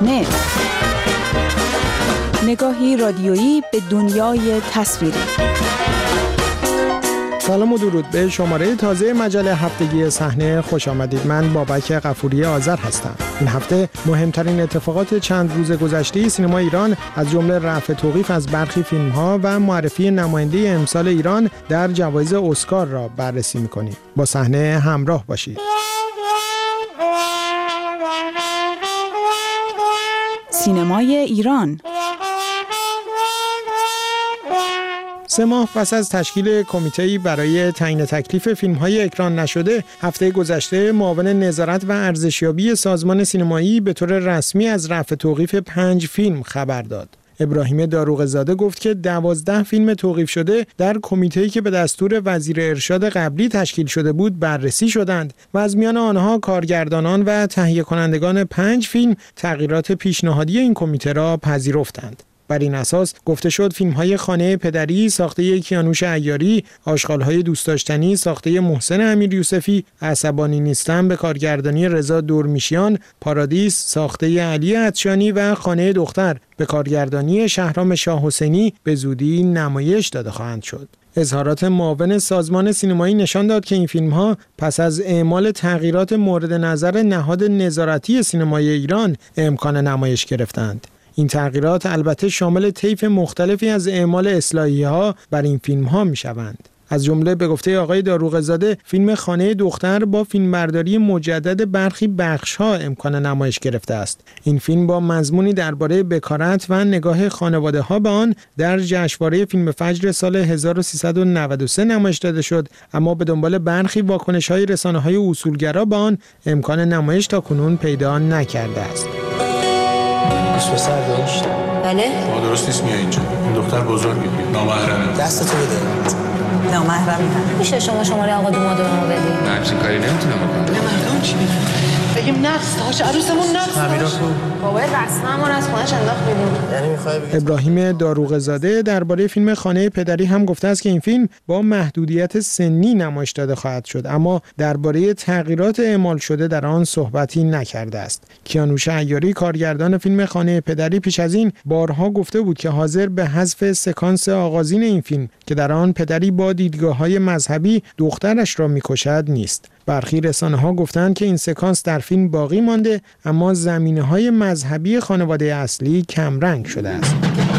صحنه، نگاهی رادیویی به دنیای تصویری. سلام و درود به شماره تازه مجله هفتگی صحنه خوش آمدید. من بابک غفوری آذر هستم. این هفته مهمترین اتفاقات چند روز گذشته سینما ایران از جمله رفع توقیف از برخی فیلم‌ها و معرفی نماینده امسال ایران در جوایز اسکار را بررسی می‌کنیم. با صحنه همراه باشید. سینمای ایران 3 ماه پس از تشکیل کمیته‌ای برای تعیین تکلیف فیلم‌های اکران نشده، هفته گذشته معاون نظارت و ارزشیابی سازمان سینمایی به طور رسمی از رفع توقیف 5 فیلم خبر داد. ابراهیم داروغزاده گفت که 12 فیلم توقیف شده در کمیته‌ای که به دستور وزیر ارشاد قبلی تشکیل شده بود بررسی شدند و از میان آنها کارگردانان و تهیه کنندگان 5 فیلم تغییرات پیشنهادی این کمیته را پذیرفتند. بر این اساس گفته شد فیلم‌های خانه پدری ساخته کیانوش عیاری، آشغال‌های دوست داشتنی ساخته محسن امیریوسفی، عصبانی نیستم به کارگردانی رضا دورمیشیان، پارادیس ساخته علی عطشانی و خانه دختر به کارگردانی شهرام شاه حسینی به زودی نمایش داده خواهند شد. اظهارات معاون سازمان سینمایی نشان داد که این فیلم‌ها پس از اعمال تغییرات مورد نظر نهاد نظارتی سینمای ایران امکان نمایش گرفتند. این تغییرات البته شامل طیف مختلفی از اعمال اصلاحی‌ها بر این فیلم‌ها می‌شوند. از جمله به گفته آقای داروغزاده فیلم خانه دختر با فیلمبرداری مجدد برخی بخش‌ها امکان نمایش گرفته است. این فیلم با مضمونی درباره بکارت و نگاه خانواده‌ها به آن در جشنواره فیلم فجر سال 1393 نمایش داده شد، اما به دنبال برخی واکنش‌های رسانه‌های اصولگرا به آن امکان نمایش تاکنون پیدا نکرده است. پسر داشت؟ بله؟ ما درست نیست میای اینجا. این دختر بزرگی نامحرمه. دستتو بده. نامحرمی هم. میشه شما شماره آقا دومادو رو بدی؟ نه همچین کاری نمیتونم بکنم. نمیدونم چی بگیم نقص داشت عروسمون نقص داشت. بابا رسممون از خونش انداخت بیرون. یعنی میخوای بگی ابراهیم داروغزاده درباره فیلم خانه پدری هم گفته است که این فیلم با محدودیت سنی نمایش داده خواهد شد، اما درباره تغییرات اعمال شده در آن صحبتی نکرده است. کیانوش عیاری کارگردان فیلم خانه پدری پیش از این بارها گفته بود که حاضر به حذف سکانس آغازین این فیلم که در آن پدری با دیدگاه‌های مذهبی دخترش را می‌کشد نیست. برخی رسانه‌ها گفتند که این سکانس در فیلم باقی مانده، اما زمینه‌های مذهبی خانواده اصلی کمرنگ شده است.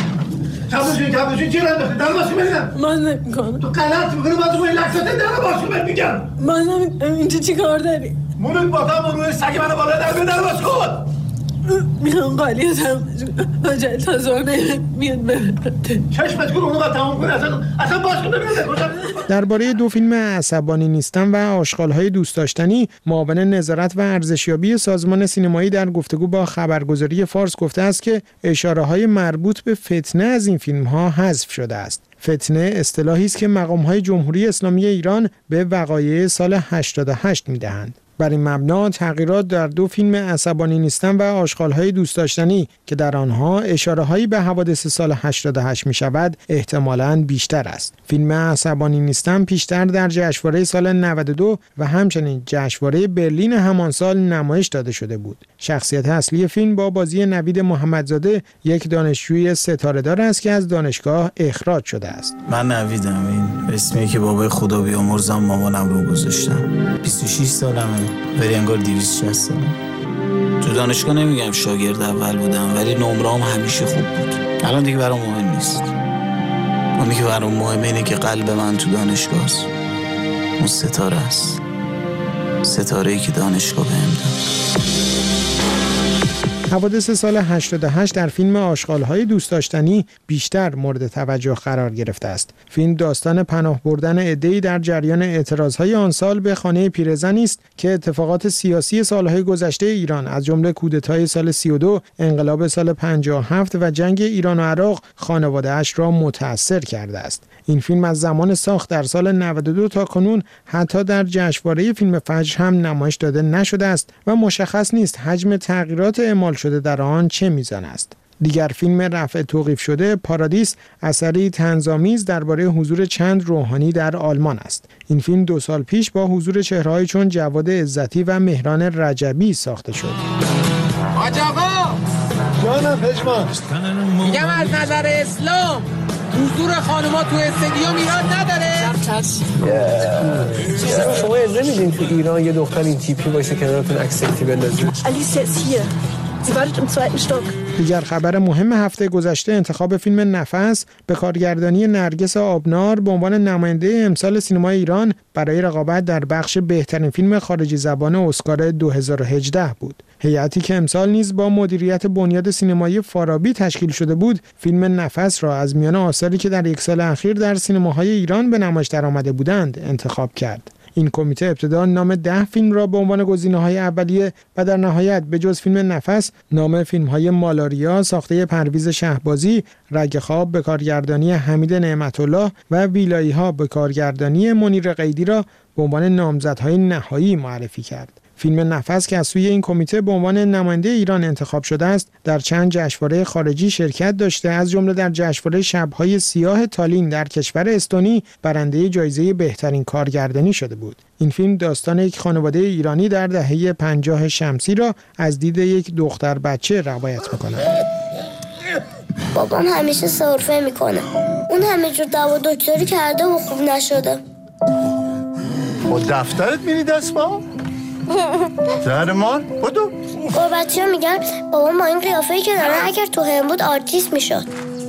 کابوشون چی را انداختی؟ در باشی ببینم. من نمی‌کنم. تو غلط می‌کنی باز روی لکساته در باشی من میگم. من اینجا چی کار داری؟ مونک باتا روی سگ منو بالا در باش خود. میخوام قالیتم حاجل تا زور میاد ببرده. چشمت کن اونو باید تمام کنی اصلا باش کن ببینم. درباره 2 فیلم عصبانی نیستم و آشغال‌های دوست داشتنی معاون نظارت و ارزشیابی سازمان سینمایی در گفتگو با خبرگزاری فارس گفته است که اشاره‌های مربوط به فتنه از این فیلم‌ها حذف شده است. فتنه اصطلاحی است که مقام‌های جمهوری اسلامی ایران به وقایع سال 88 می‌دهند. بر این مبنا تغییرات در 2 فیلم عصبانی نیستم و آشغال‌های دوست داشتنی که در آنها اشاره‌هایی به حوادث سال 88 می‌شود احتمالاً بیشتر است. فیلم عصبانی نیستم پیشتر در جشنواره سال 92 و همچنین جشنواره برلین همان سال نمایش داده شده بود. شخصیت اصلی فیلم با بازی نوید محمدزاده یک دانشجوی ستاره‌دار است که از دانشگاه اخراج شده است. من نویدم، این اسمی که بابای خدا بیامرزم مامانم رو گذاشتم. 26 سالمه ولی انگار 260 سالم. تو دانشگاه نمیگم شاگرد اول بودم ولی نمره‌ام همیشه خوب بود. الان دیگه برام مهم نیست. اونی که برام مهمه اینه که قلب من تو دانشگاه است. اون ستاره است. ستاره‌ای که دانشگاه بهم داد. حوادث سال 88 در فیلم آشغال‌های دوست داشتنی بیشتر مورد توجه قرار گرفته است. فیلم داستان پناه بردن عده‌ای در جریان اعتراض‌های آن سال به خانه پیرزنی است که اتفاقات سیاسی سال‌های گذشته ایران از جمله کودتای سال 32، انقلاب سال 57 و جنگ ایران و عراق خانواده‌اش را متأثر کرده است. این فیلم از زمان ساخت در سال 92 تا کنون حتی در جشنواره فیلم فجر هم نمایش داده نشده است و مشخص نیست حجم تغییرات اعمال شده در آن چه میزان است. دیگر فیلم رفع توقیف شده پارادیس اثری طنزآمیز درباره حضور چند روحانی در آلمان است. این فیلم 2 سال پیش با حضور چهره‌هایی چون جواد عزتی و مهران رجبی ساخته شد. حاج آقا جانم پشمان. میگم از نظر اسلام حضور خانوما تو استادیوم ایران نداره. شما اجازه میدین تو ایران یه دختر این تیپی باشه کنارتون عکس سلفی بندازید؟ Alicia ist hier. Sie wartet im 2. Stock. دیگر خبر مهم هفته گذشته انتخاب فیلم نفس به کارگردانی نرگس آبنار به عنوان نماینده امسال سینمای ایران برای رقابت در بخش بهترین فیلم خارجی زبان اسکار 2018 بود. هیئتی که امسال نیز با مدیریت بنیاد سینمایی فارابی تشکیل شده بود، فیلم نفس را از میان آثاری که در یک سال اخیر در سینماهای ایران به نمایش درآمده بودند انتخاب کرد. این کمیته ابتدا نام 10 فیلم را به عنوان گزینه‌های اولیه و در نهایت به جز فیلم نفس نام فیلم‌های مالاریا ساخته پرویز شهبازی، رگ خواب به کارگردانی حمید نعمت‌الله و ویلایی‌ها به کارگردانی منیر قیدی را به عنوان نامزدهای نهایی معرفی کرد. فیلم نفس که از سوی این کمیته به عنوان نماینده ایران انتخاب شده است، در چند جشنواره خارجی شرکت داشته، از جمله در جشنواره شب‌های سیاه تالین در کشور استونی برنده جایزه بهترین کارگردانی شده بود. این فیلم داستان یک خانواده ایرانی در دهه 50 شمسی را از دید یک دختر بچه روایت می‌کند. بابام همیشه سرفه میکنه. اون همه جور دوا دکتری کرده و خوب نشده. با دفترت میری دست با؟ زهرمان بودو؟ بچه ها میگن بابام با این قیافه‌ای که داره اگر تو هم بود آرتیست میشد.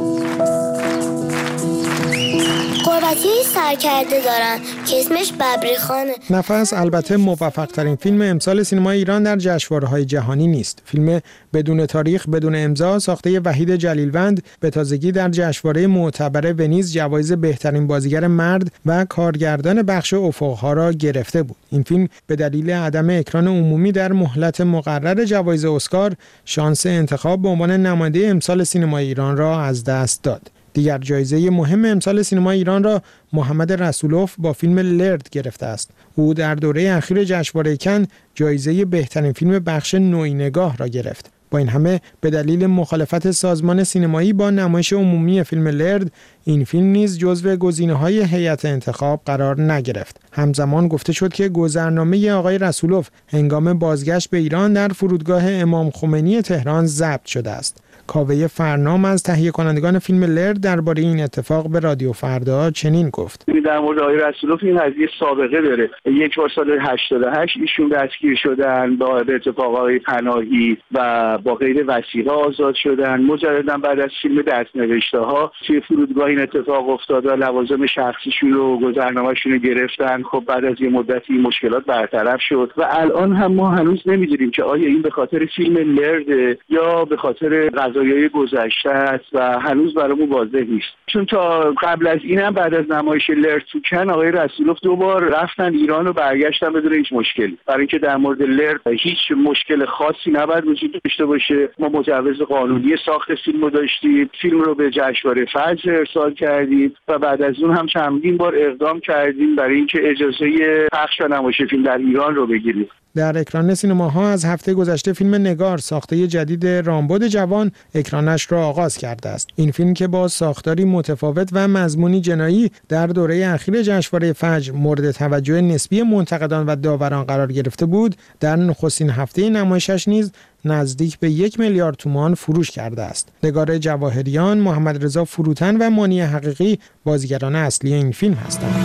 قربتی‌های سرکرده دارن که اسمش ببریخانه. نفس البته موفق ترین فیلم امسال سینمای ایران در جشنواره‌های جهانی نیست. فیلم بدون تاریخ بدون امضا ساخته وحید جلیلوند به تازگی در جشنواره معتبر ونیز جوایز بهترین بازیگر مرد و کارگردان بخش افق‌ها را گرفته بود. این فیلم به دلیل عدم اکران عمومی در مهلت مقرر جوایز اسکار شانس انتخاب به عنوان نماینده امسال سینمای ایران را از دست داد. دیگر جایزه مهم امسال سینمای ایران را محمد رسولوف با فیلم لرد گرفته است. او در دوره اخیر جشنواره کن جایزه بهترین فیلم بخش نوعی نگاه را گرفت. با این همه به دلیل مخالفت سازمان سینمایی با نمایش عمومی فیلم لرد، این فیلم نیز جزو گزینه‌های هیئت انتخاب قرار نگرفت. همزمان گفته شد که گذرنامه آقای رسولوف هنگام بازگشت به ایران در فرودگاه امام خمینی تهران ضبط شده است. کاوه فرنام از تهیه کنندگان فیلم لرد درباره این اتفاق به رادیو فردا چنین گفت: در مورد آقای رسولوف این قضیه سابقه داره. یک بار سال 88 ایشون دستگیر شدن با اتفاقای پناهی و با غیر وثیقه آزاد شدن. مجددا بعد از فیلم دست‌نوشته‌ها توی فرودگاه این اتفاق افتاد و لوازم شخصیشون رو گذرنامه‌شون رو گرفتن. خب بعد از یه مدتی مشکلات برطرف شد و الان هم ما هنوز نمی‌دونیم که آیا این به خاطر فیلم لرد یا به خاطر قضایای گذشته است و هنوز برامون واضح نیست. چون تا قبل از این هم بعد از نمایش لرد تو کن آقای رسولوف دوبار رفتن ایران و برگشتن بدون هیچ مشکلی. برای اینکه در مورد لرد هیچ مشکل خاصی نباید وجود داشته باشه. ما مجوز قانونی ساخت فیلم رو داشتیم، فیلم رو به جشنواره فجر ارسال کردیم و بعد از اون هم چندین بار اقدام کردیم برای اینکه اجازه پخش و نمایش فیلم در ایران رو بگیریم. در اکران سینماها از هفته گذشته فیلم نگار ساخته جدید رامبد جوان اکرانش را آغاز کرده است. این فیلم که با ساختاری متفاوت و مضمونی جنایی در دوره اخیر جشنواره فجر مورد توجه نسبی منتقدان و داوران قرار گرفته بود، در نخستین هفته نمایشش نیز نزدیک به 1 میلیارد تومان فروش کرده است. نگار جواهریان، محمد رضا فروتن و مانی حقیقی بازیگران اصلی این فیلم هستند.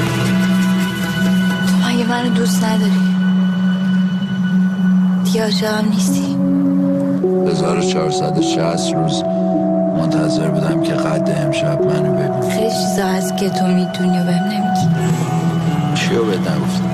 مگه منو دوست نداری؟ دیگه عاشقم نیستی؟ 1460 روز منتظر بودم که قد امشب منو ببین. خیلی چیزا هست که تو میدونی و بهم نمیگی. چیو بهت نگفتم؟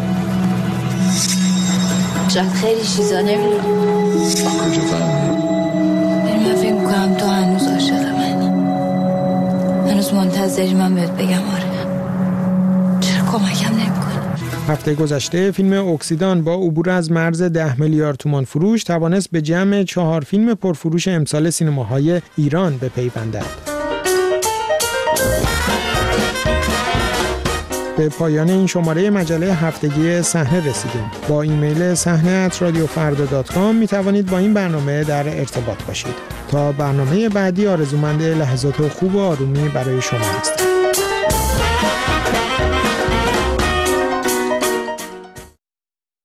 شاید خیلی چیزا نمیدونی. کجا فهمیدی؟ من فکر میکنم تو هنوز عاشق منی. هنوز منتظری من بهت بگم آره. چرا کمکم نمیکنی؟ هفته گذشته فیلم اکسیدان با عبور از مرز 10 میلیارد تومان فروش توانست به جمع 4 فیلم پرفروش امسال سینماهای ایران بپیوندد. به پایان این شماره مجله هفتگی صحنه رسیدیم. با ایمیل sahne@radiofarda.com می توانید با این برنامه در ارتباط باشید. تا برنامه بعدی آرزومند لحظات خوب و آرومی برای شما هستم.